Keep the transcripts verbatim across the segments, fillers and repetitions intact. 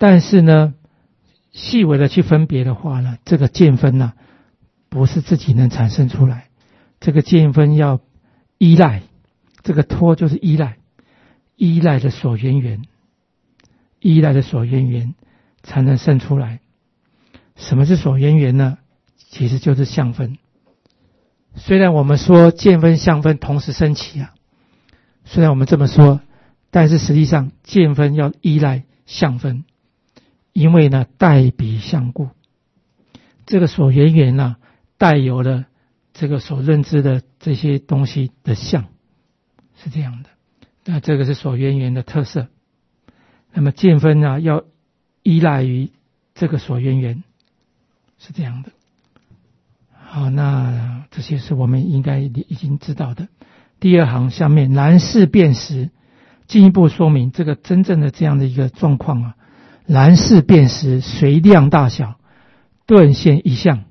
但是呢，细微的去分别的话呢，这个见分呢、啊，不是自己能产生出来，这个见分要依赖，这个托就是依赖，依赖的所缘缘，依赖的所缘缘才能生出来。什么是所缘缘呢？其实就是相分。虽然我们说见分相分同时升起啊，虽然我们这么说，但是实际上见分要依赖相分，因为呢带彼相故，这个所缘缘呢带有了这个所认知的这些东西的相，是这样的。那这个是所缘缘的特色。那么见分呢要依赖于这个所缘缘，是这样的。好，那这些是我们应该已经知道的。第二行下面蓝视辨识，进一步说明这个真正的这样的一个状况啊。蓝视辨识随量大小顿现一相，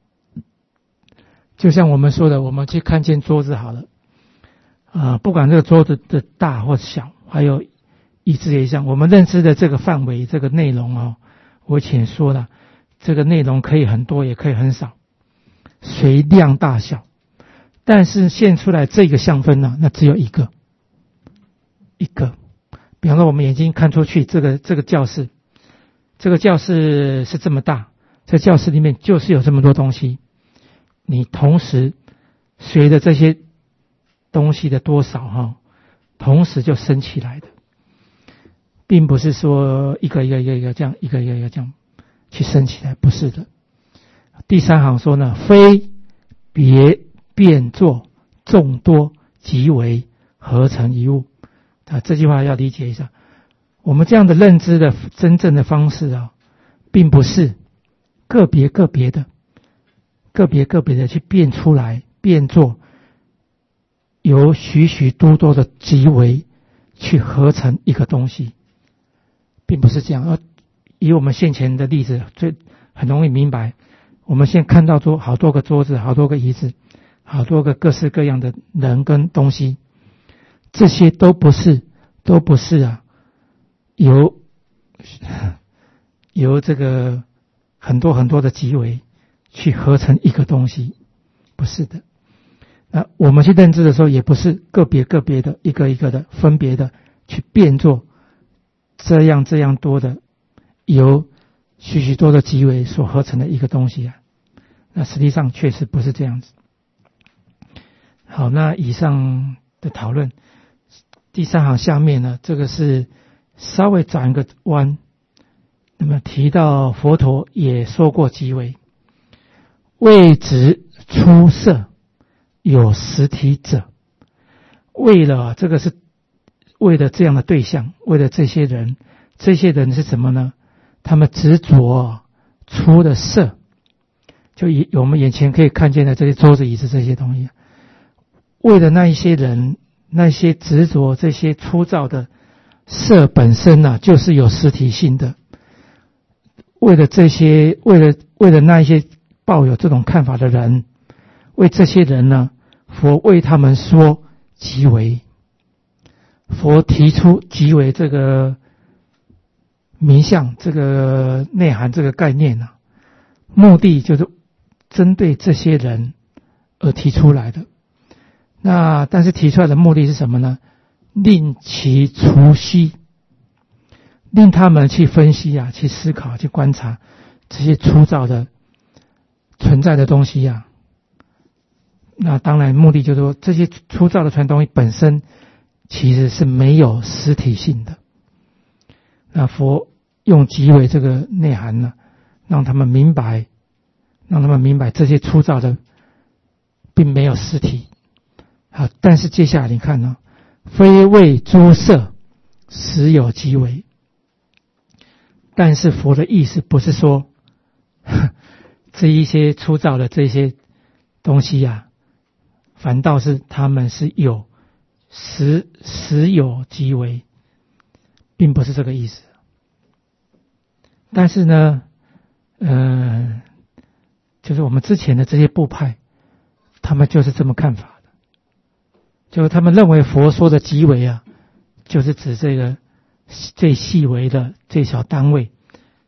就像我们说的，我们去看见桌子好了，啊、呃，不管这个桌子的大或小，还有椅子也一样，我们认知的这个范围，这个内容哦，我前说了，这个内容可以很多，也可以很少。随量大小，但是现出来这个相分呢，那只有一个，一个。比方说，我们眼睛看出去，这个这个教室，这个教室是这么大，这教室里面就是有这么多东西。你同时随着这些东西的多少哈，同时就升起来的，并不是说一个一个一个一个这样，一个一个一个这样去升起来，不是的。第三行说呢，非别变作众多即为合成一物啊，这句话要理解一下。我们这样的认知的真正的方式啊，并不是个别个别的、个别个别的去变出来、变作由许许多多的即为去合成一个东西，并不是这样。而以我们现前的例子，最很容易明白。我们现在看到桌好多个桌子，好多个椅子，好多个各式各样的人跟东西，这些都不是，都不是啊，由由这个很多很多的集为去合成一个东西，不是的。那我们去认知的时候，也不是个别个别的、一个一个的分别的去变作这样这样多的由许许多的集为所合成的一个东西啊，那实际上确实不是这样子。好，那以上的讨论，第三行下面呢，这个是稍微转一个弯，那么提到佛陀也说过集为，为执出色有实体者，为了这个是为了这样的对象，为了这些人，这些人是什么呢？他们执着出的色，就以我们眼前可以看见的这些桌子椅子这些东西，为了那一些人，那些执着这些粗糙的色本身呢、啊，就是有实体性的。为了这些，为了为了那一些抱有这种看法的人，为这些人呢，佛为他们说即为，佛提出即为这个名相这个内涵这个概念啊，目的就是针对这些人而提出来的。那但是提出来的目的是什么呢？令其除息，令他们去分析啊，去思考，去观察这些粗糙的存在的东西啊。那当然目的就是说，这些粗糙的存在东西本身其实是没有实体性的。那佛用即为这个内涵呢，让他们明白，让他们明白这些粗糙的并没有实体。好，但是接下来你看呢，非为诸色实有即为。但是佛的意思不是说这一些粗糙的这些东西啊，反倒是他们是有实实有即为，并不是这个意思。但是呢，呃，就是我们之前的这些部派，他们就是这么看法的，就是他们认为佛说的即为啊，就是指这个最细微的最小单位，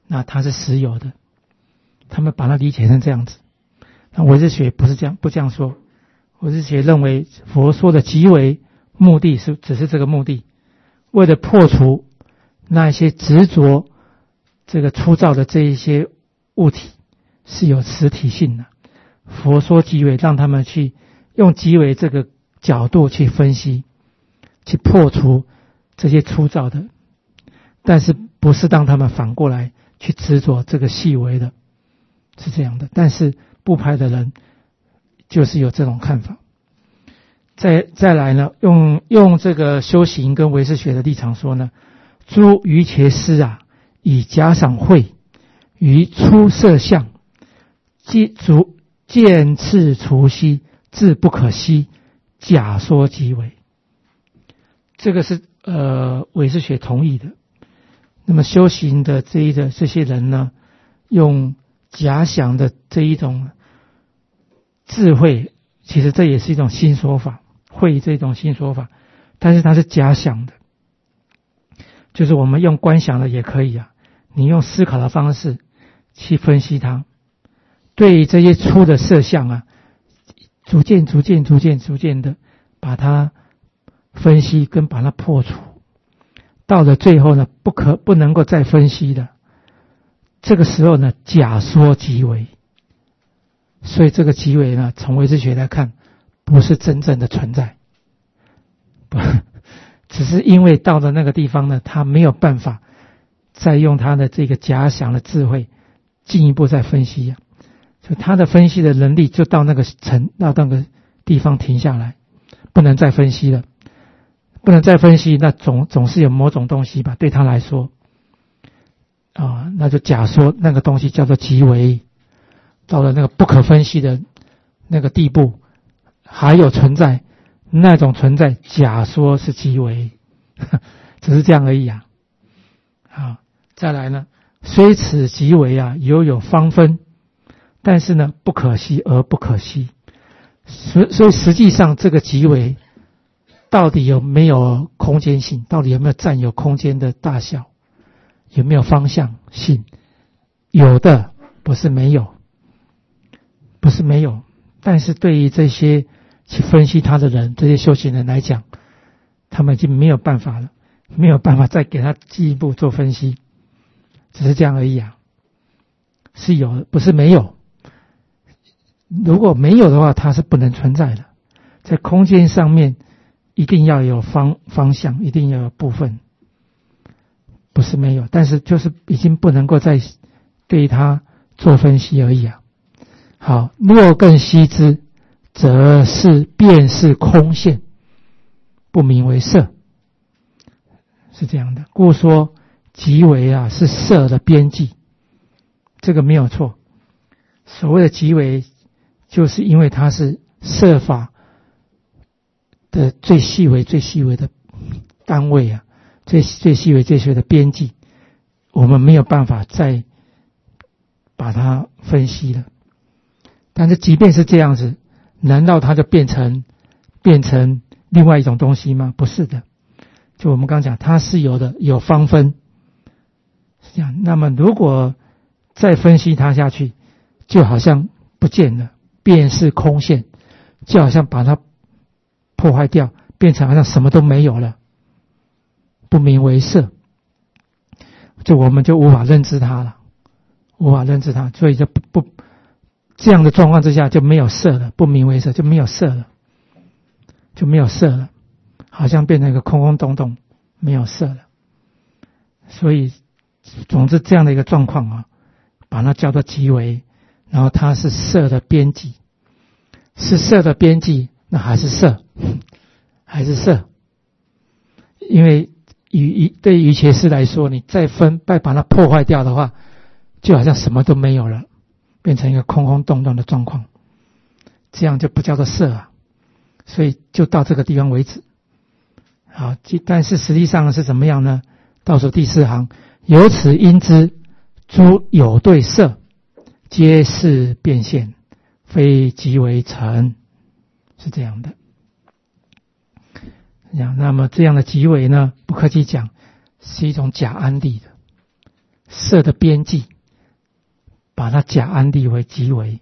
那它是实有的，他们把它理解成这样子。那唯识学不是这样，不这样说。唯识学认为佛说的即为目的是只是这个目的，为了破除那一些执着这个粗糙的这一些物体是有实体性的。佛说即为，让他们去用即为这个角度去分析，去破除这些粗糙的，但是不是让他们反过来去执着这个细微的，是这样的。但是部派的人就是有这种看法。再再来呢，用用这个修行跟唯识学的立场说呢，诸瑜伽师啊，以假想会于出色相，即足见次除息，自不可息，假说即为。这个是呃唯识学同意的。那么修行的这一的这些人呢，用假想的这一种智慧，其实这也是一种新说法，会这种新说法，但是它是假想的，就是我们用观想的也可以啊，你用思考的方式去分析它，对于这些粗的色相啊，逐渐逐渐逐渐逐渐的把它分析跟把它破除，到了最后呢，不可不能够再分析的，这个时候呢，假说即为。所以这个即为呢，从唯识学来看，不是真正的存在，不，只是因为到了那个地方呢，他没有办法再用他的这个假想的智慧进一步再分析啊，所以他的分析的能力就到那个层到那个地方停下来，不能再分析了，不能再分析，那总总是有某种东西吧，对他来说啊，那就假说那个东西叫做即为。到了那个不可分析的那个地步，还有存在，那种存在假说是即为，只是这样而已啊。好，再来呢，虽此即为啊，犹有方分，但是呢，不可惜而不可惜。所所以实际上这个即为到底有没有空间性？到底有没有占有空间的大小？有没有方向性？有的，不是没有。不是没有，但是对于这些去分析他的人，这些修行人来讲，他们已经没有办法了，没有办法再给他进一步做分析，只是这样而已啊。是有，不是没有。如果没有的话，它是不能存在的。在空间上面，一定要有方方向，一定要有部分，不是没有，但是就是已经不能够再对它做分析而已啊。好，若更悉之，则是便是空现，不名为色，是这样的。故说即为啊，是色的边际，这个没有错。所谓的即为，就是因为它是色法的最细微、最细微的单位啊，最最细微、最细微的边际，我们没有办法再把它分析了。但是即便是这样子，难道它就变成变成另外一种东西吗？不是的，就我们刚讲，它是有的，有方分，是这样。那么如果再分析它下去，就好像不见了，便是空现，就好像把它破坏掉，变成好像什么都没有了，不名为色，就我们就无法认知它了，无法认知它，所以就不不。这样的状况之下就没有色了，不名为色，就没有色了，就没有色了，好像变成一个空空洞洞，没有色了。所以总之这样的一个状况啊，把它叫做即为，然后它是色的边际，是色的边际，那还是色，还是色。因为与对于瑜伽师来说，你再分再把它破坏掉的话，就好像什么都没有了，变成一个空空洞洞的状况，这样就不叫做色啊。所以就到这个地方为止。好，但是实际上是怎么样呢？倒数第四行，由此因之，诸有对色，皆是变现，非即为成，是这样的。那么这样的即为呢，不客气讲，是一种假安立的， 色的边际，把它假安立为极微。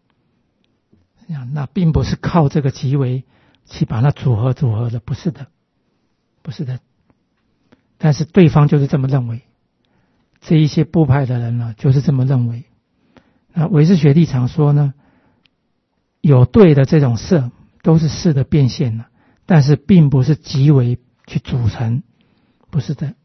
那并不是靠这个极微去把它组合组合的，不是的，不是的。但是对方就是这么认为，这一些部派的人呢，就是这么认为。那唯识学立场说呢，有对的这种色都是色的变现了，但是并不是极微去组成，不是的。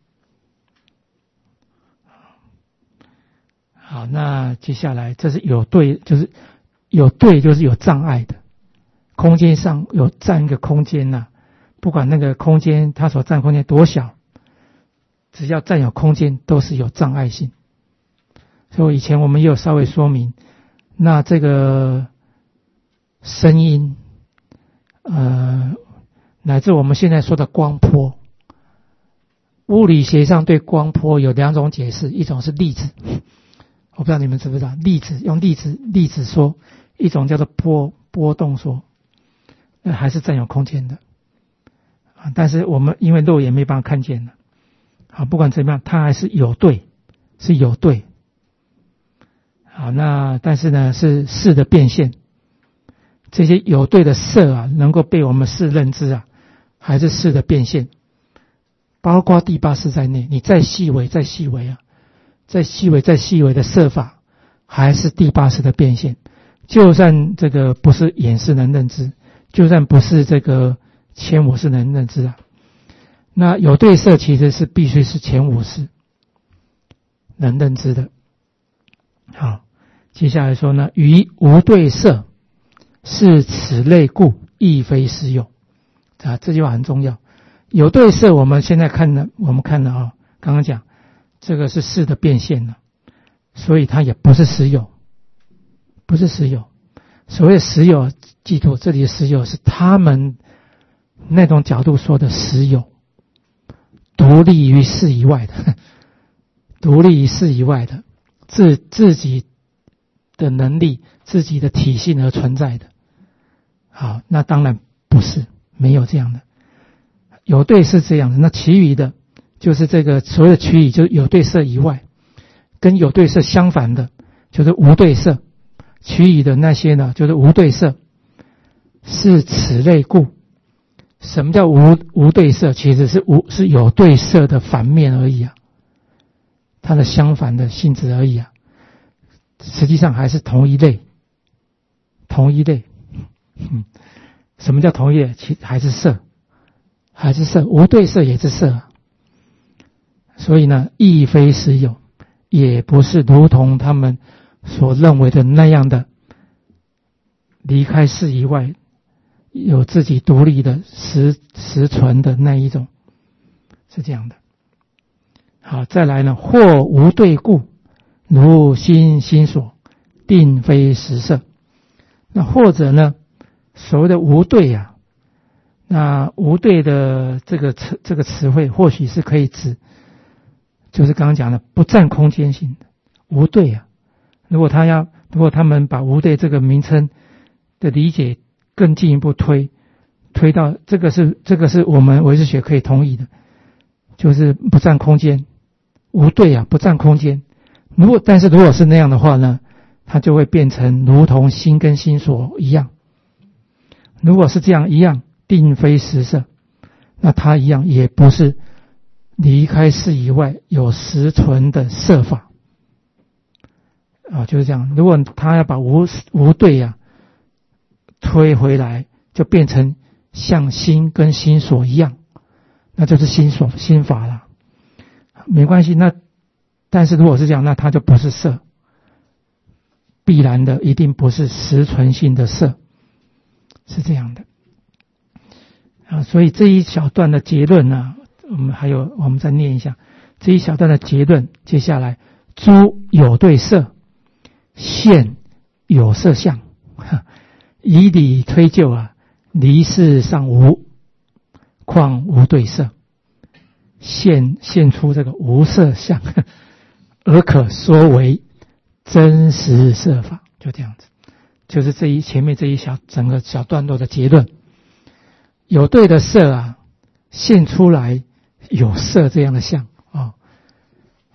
好，那接下来这是有对，就是有对就是有障碍的，空间上有占一个空间呐、啊，不管那个空间它所占空间多小，只要占有空间都是有障碍性。所以以前我们也有稍微说明，那这个声音，呃，乃至我们现在说的光波，物理学上对光波有两种解释，一种是粒子，我不知道你们知不知道，粒子用粒子粒子说，一种叫做波波动说，那还是占有空间的啊。但是我们因为肉眼没办法看见了，好，不管怎么样，它还是有对，是有对。好，那但是呢，是色的变现，这些有对的色啊，能够被我们视认知啊，还是色的变现，包括第八识在内。你再细微、再细微啊，再细微、再细微的色法，还是第八识的变现。就算这个不是眼识能认知，就算不是这个前五识能认知啊，那有对色其实是必须是前五识能认知的。好，接下来说呢，于无对色，是此类故，亦非实有。啊，这句话很重要。有对色，我们现在看的，我们看的啊，刚刚讲这个是识的变现了，所以它也不是实有，不是实有。所谓实有，记住这里的实有是他们那种角度说的实有，独立于识以外的，独立于识以外的。自自己的能力、自己的体性而存在的。好，那当然不是，没有这样的。有对是这样的，那其余的就是这个所谓的其余，就是有对色以外，跟有对色相反的，就是无对色。其余的那些呢，就是无对色，是此类故。什么叫无无对色？其实是无是有对色的反面而已啊。它的相反的性质而已啊，实际上还是同一类，同一类。嗯，什么叫同一类？其还是色，还是色，无对色也是色啊。所以呢，亦非实有，也不是如同他们所认为的那样的，离开识以外，有自己独立的实实存的那一种，是这样的。好，再来呢，或无对故，如心心所，定非实色。那或者呢，所谓的无对啊，那无对的这个词这个词汇，或许是可以指，就是刚刚讲的不占空间性的无对啊。如果他要，如果他们把无对这个名称的理解更进一步推，推到这个是这个是我们唯识学可以同意的，就是不占空间。无对啊，不占空间。如果但是如果是那样的话呢，它就会变成如同心跟心所一样。如果是这样一样，定非实色，那它一样也不是离开识以外有实存的色法啊，就是这样。如果他要把无无对呀、啊、推回来，就变成像心跟心所一样，那就是心所心法了。没关系，那但是如果是这样，那它就不是色，必然的一定不是实存性的色，是这样的啊。所以这一小段的结论呢，我们还有我们再念一下这一小段的结论。接下来，诸有对色，现有色相，以理推究啊，离事上无，况无对色。现现出这个无色相，而可说为真实色法，就这样子，就是这一前面这一小整个小段落的结论。有对的色啊，现出来有色这样的相哦。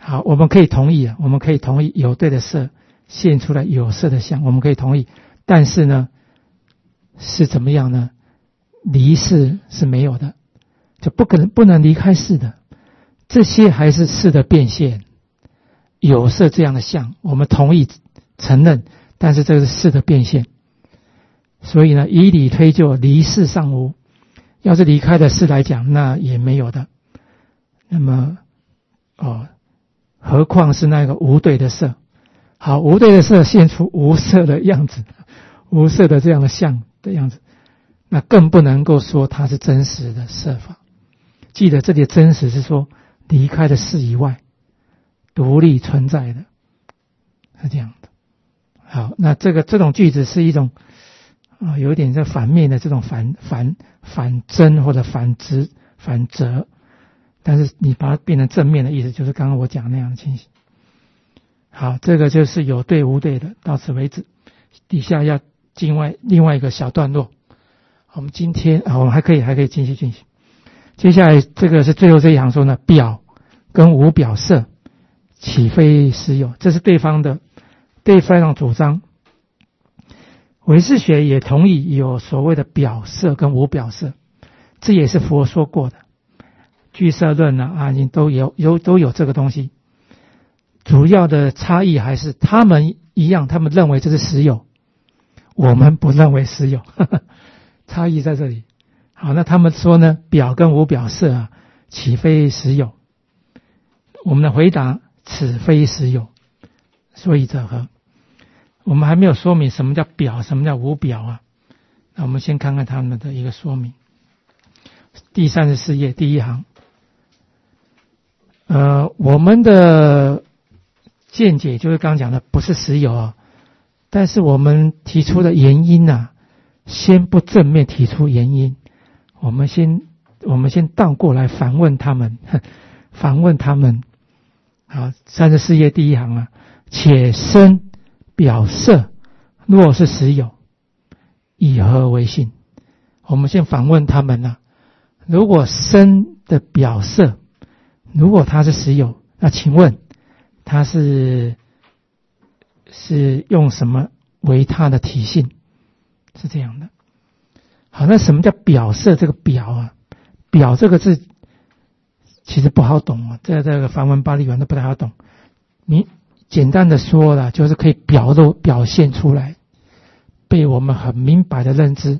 好，我们可以同意啊，我们可以同意有对的色现出来有色的相，我们可以同意。但是呢，是怎么样呢？离事是没有的，就不可能不能离开事的。这些还是事的变现，有色这样的相，我们同意承认，但是这个是事的变现。所以呢，以理推就，离事尚无。要是离开的事来讲，那也没有的。那么，哦，何况是那个无对的色？好，无对的色现出无色的样子，无色的这样的相的样子，那更不能够说它是真实的色法。记得这里的真实是说离开了事以外，独立存在的，是这样的。好，那这个这种句子是一种啊、呃，有点在反面的这种反反反真或者反直反折，但是你把它变成正面的意思，就是刚刚我讲那样的情形。好，这个就是有对无对的，到此为止。底下要另外另外一个小段落，我们今天啊，我们还可以还可以继续进行。接下来这个是最后这一行说呢，表跟无表色，岂非实有？这是对方的对方的主张。唯识学也同意有所谓的表色跟无表色，这也是佛说过的。俱舍论啊，啊，你都有有都有这个东西。主要的差异还是他们一样，他们认为这是实有，我们不认为实有，呵呵，差异在这里。好，那他们说呢，表跟无表色啊，岂非实有？我们的回答，此非实有，所以者何？我们还没有说明什么叫表，什么叫无表啊。那我们先看看他们的一个说明。第三十四页第一行，呃，我们的见解就是刚刚讲的，不是实有啊，但是我们提出的原因啊，先不正面提出原因，我们先我们先倒过来反问他们，反问他们。好，三十四页第一行啊，且生表色若是实有，以何为信？我们先反问他们啊，如果生的表色，如果它是实有，那请问它是是用什么为它的体性？是这样的。好，那什么叫表色？这个表啊，表这个字其实不好懂啊，在这个梵文巴利文都不太好懂。你简单的说了，就是可以表露表现出来，被我们很明白的认知。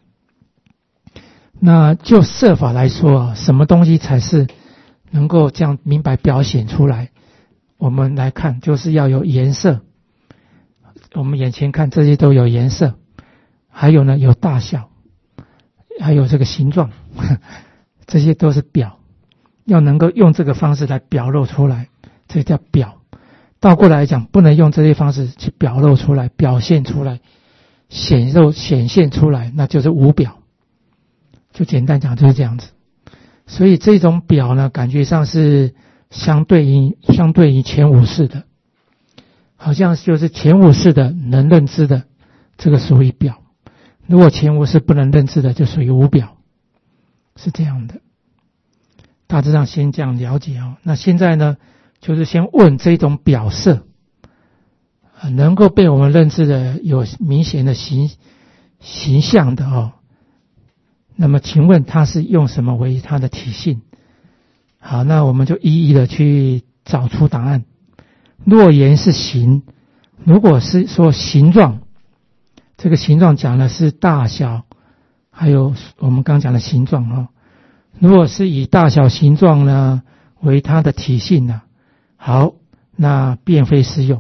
那就色法来说啊，什么东西才是能够这样明白表现出来？我们来看，就是要有颜色。我们眼前看这些都有颜色，还有呢有大小，还有这个形状，这些都是表，要能够用这个方式来表露出来，这叫表。倒过来讲，不能用这些方式去表露出来、表现出来、显露显现出来，那就是无表。就简单讲就是这样子。所以这种表呢，感觉上是相对于相对于前五识的，好像就是前五识的能认知的，这个属于表；如果前五识不能认知的，就属于无表，是这样的。大致上先这样了解哦。那现在呢，就是先问这种表色，能够被我们认知的有明显的形形象的哦。那么请问它是用什么为它的体性？好，那我们就一一的去找出答案。若言是形，如果是说形状，这个形状讲的是大小，还有我们刚讲的形状哦。如果是以大小形状呢为它的体性呢，好，那便非实有，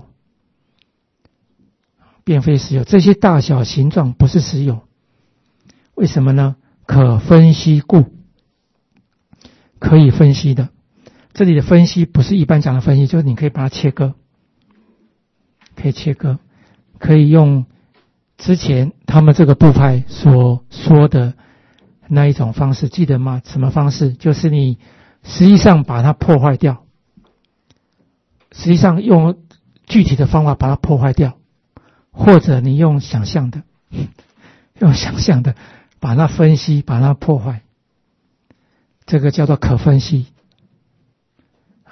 便非实有。这些大小形状不是实有，为什么呢？可分析故，可以分析的。这里的分析不是一般讲的分析，就是你可以把它切割，可以切割，可以用之前他们这个部派所说的那一种方式，记得吗？什么方式？就是你实际上把它破坏掉，实际上用具体的方法把它破坏掉，或者你用想象的，用想象的把它分析，把它破坏，这个叫做可分析。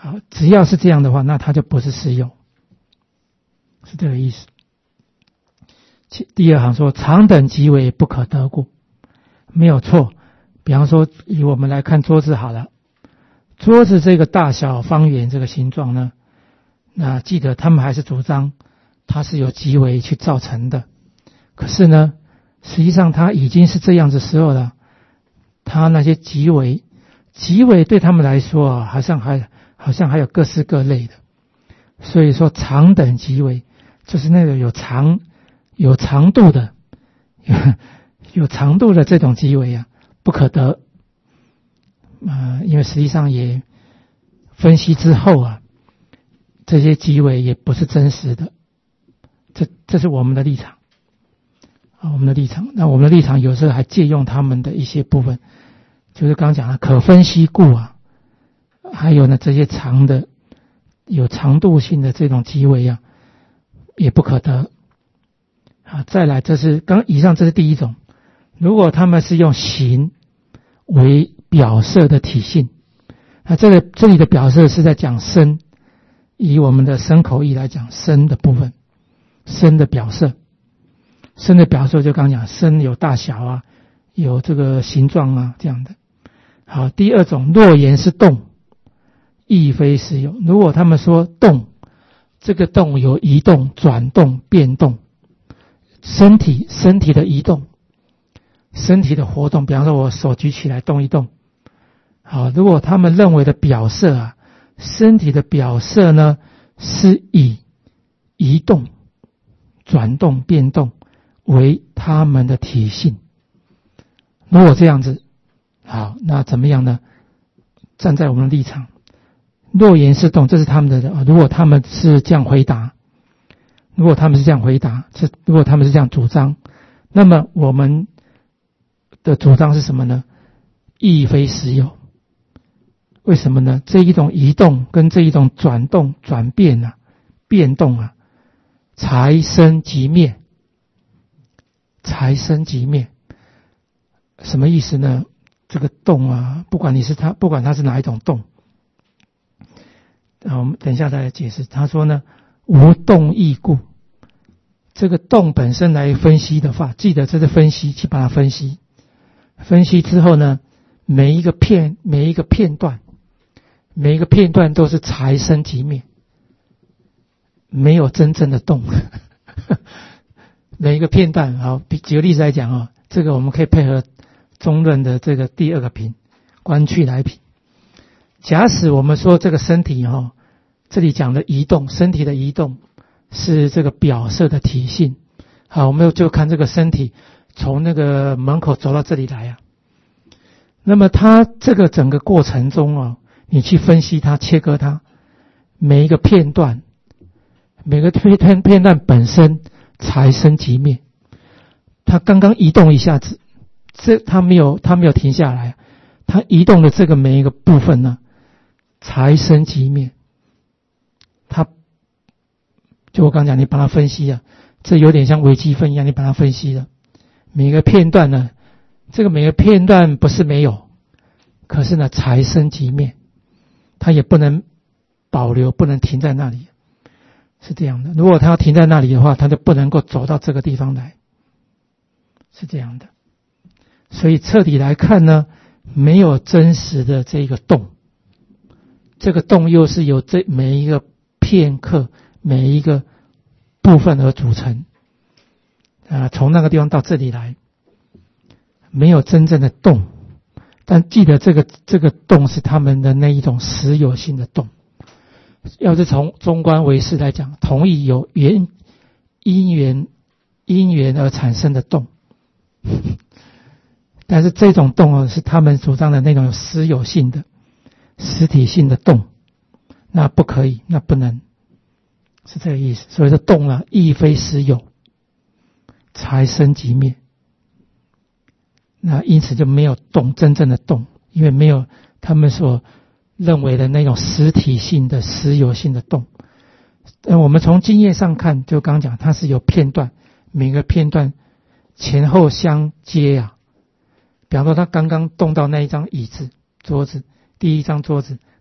好，只要是这样的话，那它就不是实有，是这个意思。第二行说常等即为不可得故，没有错。比方说以我们来看桌子好了，桌子这个大小方圆这个形状呢，那记得他们还是主张它是由即为去造成的，可是呢实际上它已经是这样子时候了，它那些即为即为对他们来说啊，好像还好像还有各式各类的，所以说长等即为就是那个有长有长度的有, 有长度的这种即为啊不可得，呃，因为实际上也分析之后啊，这些即为也不是真实的，这这是我们的立场啊，我们的立场。那我们的立场有时候还借用他们的一些部分，就是刚刚讲的可分析故啊，还有呢这些长的有长度性的这种即为啊，也不可得啊。再来，这是刚以上这是第一种，如果他们是用形为表色的体性，那这个这里的表色是在讲身，以我们的身口意来讲身的部分，身的表色，身的表色就刚讲身有大小啊，有这个形状啊这样的。好，第二种若言是动，亦非实有。如果他们说动，这个动有移动、转动、变动，身体身体的移动，身体的活动，比方说我手举起来动一动。好，如果他们认为的表色啊，身体的表色呢是以移动、转动、变动为他们的体性，如果这样子，好，那怎么样呢？站在我们的立场，若言是动，这是他们的，如果他们是这样回答，如果他们是这样回答，这如果他们是这样主张，那么我们的主张是什么呢？亦非实有。为什么呢？这一种移动跟这一种转动、转变啊、变动啊，才生即灭，才生即灭。什么意思呢？这个动啊，不管你是它，不管它是哪一种动，啊，我们等一下再来解释。他说呢，无动亦故。这个动本身来分析的话，记得这是分析，去把它分析。分析之后呢，每一个片、每一个片段、每一个片段都是才生即灭，没有真正的动。每一个片段，好，举个例子来讲啊，这个我们可以配合中论的这个第二个品，观去来品。假使我们说这个身体哈，这里讲的移动，身体的移动是这个表色的体性。好，我们就看这个身体从那个门口走到这里来啊，那么它这个整个过程中啊，你去分析它、切割它，每一个片段，每个片片段本身才生即灭。它刚刚移动一下子，这它没有它没有停下来，它移动的这个每一个部分呢，才生即灭。它就我刚讲，你把它分析啊，这有点像微积分一样，你把它分析了。每个片段呢，这个每个片段不是没有，可是呢才生即灭，它也不能保留，不能停在那里，是这样的。如果它要停在那里的话，它就不能够走到这个地方来，是这样的。所以彻底来看呢，没有真实的这个动，这个动又是由这每一个片刻、每一个部分而组成。啊，从那个地方到这里来，没有真正的动，但记得这个这个动是他们的那一种实有性的动。要是从中观唯识来讲，同意有缘因缘因缘而产生的动，但是这种动啊，是他们主张的那种实有性的、实体性的动，那不可以，那不能，是这个意思。所以说动啊，亦非实有，才生即灭。那因此就没有动，真正的动，因为没有他们所认为的那种实体性的实有性的动。呃，我们从经验上看，就刚讲它是有片段，每个片段前后相接啊。比方说他刚刚动到那一张椅子桌子，第一张桌子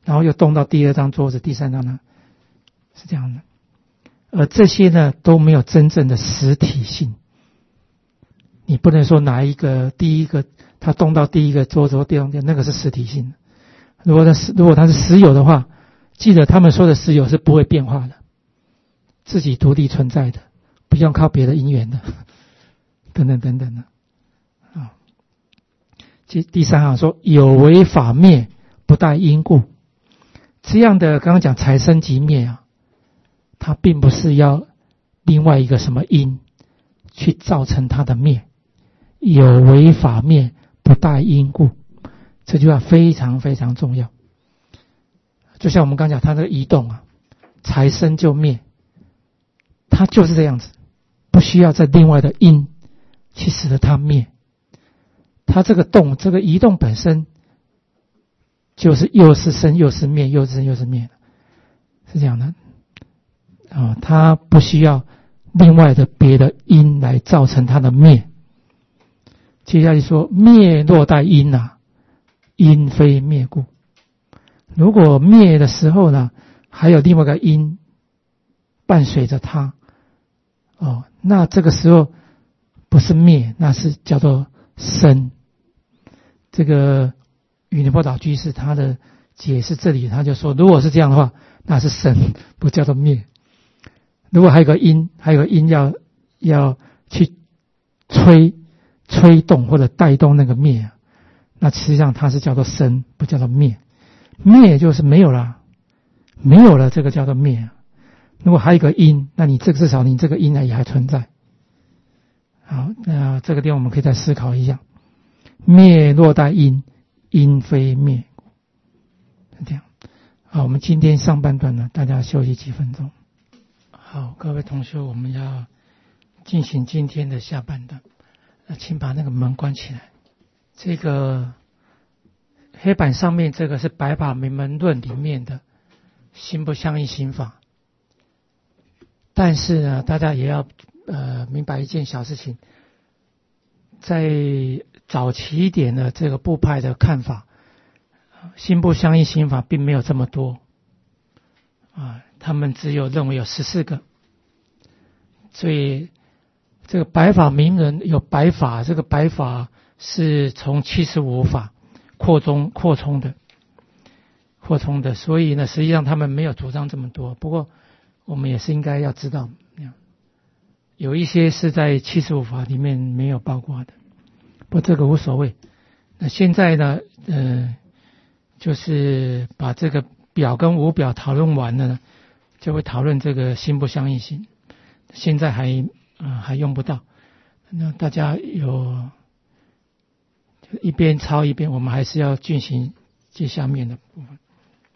然后又动到第二张桌子、第三张呢，是这样的。而这些呢都没有真正的实体性。你不能说哪一个第一个它动到第一个桌子或第二个，那个是实体性的。如果它是如果它是实有的话，记得他们说的实有是不会变化的，自己独立存在的，不用靠别的因缘的，等等等等的啊。第第三行说有为法灭，不待因故。这样的刚刚讲财生即灭啊，它并不是要另外一个什么因去造成它的灭。有为法灭，不待因故，这句话非常非常重要。就像我们刚讲，它这个移动啊，财生就灭，它就是这样子，不需要再另外的因去使得它灭。它这个动，这个移动本身就是又是生又是灭，又是生又是灭，是这样的啊，它不需要另外的别的因来造成它的灭。接下来说灭若待因啊，因非灭故。如果灭的时候呢，还有另外一个因伴随着它，哦，那这个时候不是灭，那是叫做生。这个宇尼波岛居士他的解释这里，他就说，如果是这样的话，那是生，不叫做灭。如果还有个因，还有个因要要去催吹动或者带动那个灭啊，那实际上它是叫做生，不叫做灭。灭就是没有了，没有了，这个叫做灭啊。如果还有一个因，那你这个至少你这个因呢也还存在。好，那这个地方我们可以再思考一下。灭若待因，因非灭，是这样。好，我们今天上半段呢，大家休息几分钟。好，各位同学，我们要进行今天的下半段。请把那个门关起来。这个黑板上面这个是《百法明门论》里面的心不相应心法。但是呢，大家也要呃明白一件小事情，在早期一点的这个部派的看法，心不相应心法并没有这么多啊，他们只有认为有十四个，所以这个百法明人有百法，这个百法是从七十五法扩充扩充的，扩充的，所以呢，实际上他们没有主张这么多。不过我们也是应该要知道，有一些是在七十五法里面没有包括的，不过这个无所谓。那现在呢，呃，就是把这个表跟无表讨论完了呢，就会讨论这个心不相应心。现在还啊、呃、还用不到，那大家有一边抄一边，我们还是要进行接下面的部分。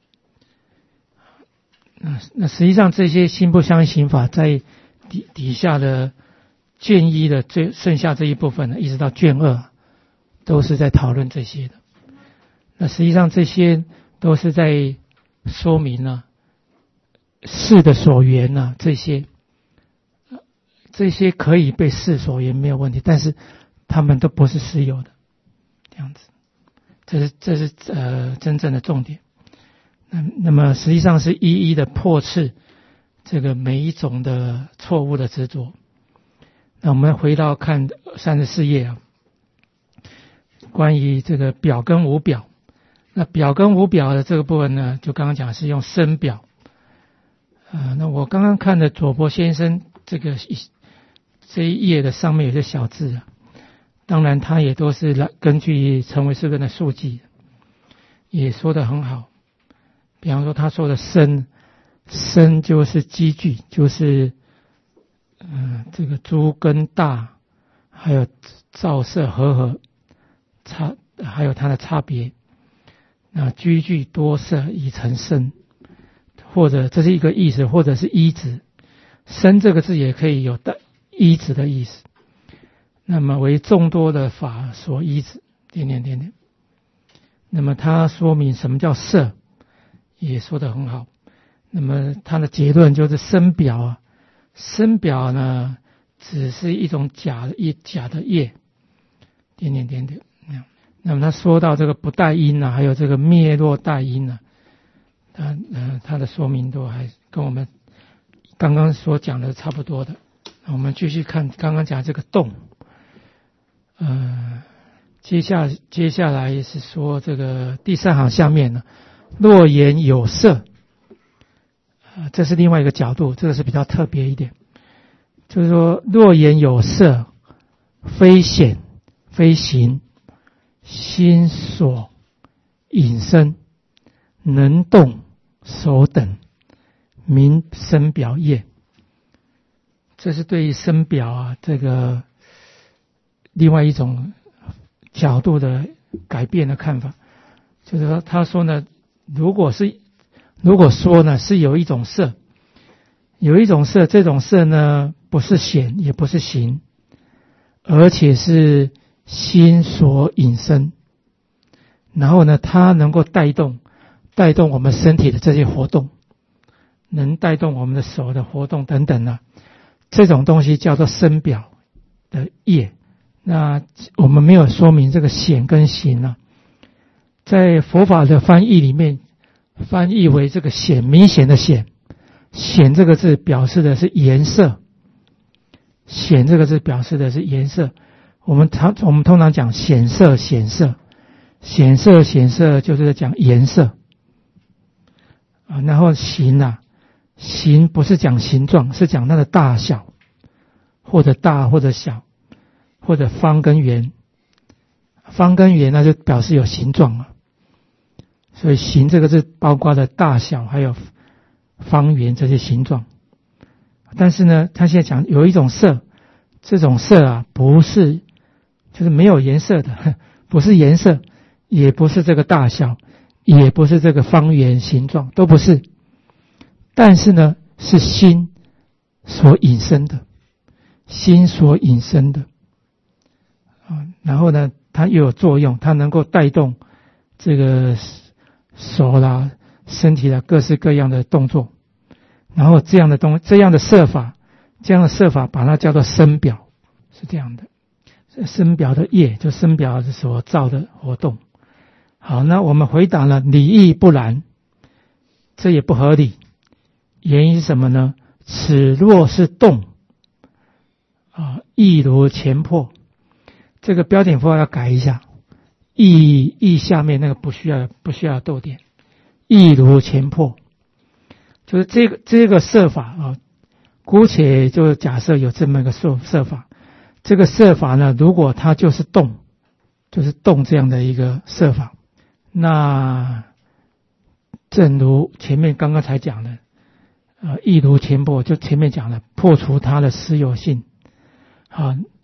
那那实际上这些心不相应心法在底底下的卷一的最剩下这一部分呢，一直到卷二，都是在讨论这些的。那实际上这些都是在说明呢、啊，事的所缘啊，这些。这些可以被事所缘没有问题，但是他们都不是实有的，这样子，这是这是呃真正的重点。那那么实际上是一一的破斥这个每一种的错误的执着。那我们回到看三十四页啊，关于这个表跟无表。那表跟无表的这个部分呢，就刚刚讲是用生表。呃，那我刚刚看的佐伯先生这个这一页的上面有些小字啊，当然他也都是来根据陈维世根的述记，也说得很好。比方说他说的生，生就是积聚，就是嗯、呃、这个诸根大，还有照色和合差，还有它的差别。那积聚多色以成生，或者这是一个意思，或者是依止。生这个字也可以有带依止的意思。那么为众多的法所依止，点点点点。那么它说明什么叫色，也说得很好。那么它的结论就是生表啊，生表呢只是一种假的一假的业，点点点点。那么他说到这个不待因啊，还有这个灭若待因啊， 呃呃，它的说明都还跟我们刚刚所讲的差不多的。我们继续看刚刚讲这个动，呃，接下接下来是说这个第三行下面呢，若言有色，呃，这是另外一个角度，这个是比较特别一点，就是说若言有色，非显非形，心所引生，能动手等，名声表业。这是对于声表啊这个另外一种角度的改变的看法，就是说他说呢，如果是如果说呢是有一种色，有一种色，这种色呢不是显也不是形，而且是心所引生，然后呢它能够带动带动我们身体的这些活动，能带动我们的手的活动等等啊，这种东西叫做声表的业。那我们没有说明这个显跟形啊，在佛法的翻译里面翻译为这个显，明显的显，显这个字表示的是颜色，显这个字表示的是颜色。我们常我们通常讲显色显色，显色显色就是在讲颜色啊。然后形啊，形不是讲形状，是讲它的大小，或者大或者小，或者方跟圆。方跟圆那就表示有形状了，所以形这个字包括了大小还有方圆这些形状。但是呢他现在讲有一种色，这种色啊不是就是没有颜色的，不是颜色，也不是这个大小，也不是这个方圆形状，都不是，但是呢是心所引生的，心所引生的啊。然后呢它又有作用，它能够带动这个手啦身体的各式各样的动作，然后这样的东这样的色法，这样的色法把它叫做声表，是这样的。声表的业就声表所造的活动。好，那我们回答了理义不然，这也不合理。原因是什么呢？此若是动啊，亦如前破。这个标点符号要改一下，亦亦下面那个不需要不需要逗点，亦如前破，就是这个这个设法啊，姑且就假设有这么一个设设法。这个设法呢，如果它就是动，就是动这样的一个设法，那正如前面刚刚才讲的，呃，亦如前破，就前面讲了破除它的实有性，啊，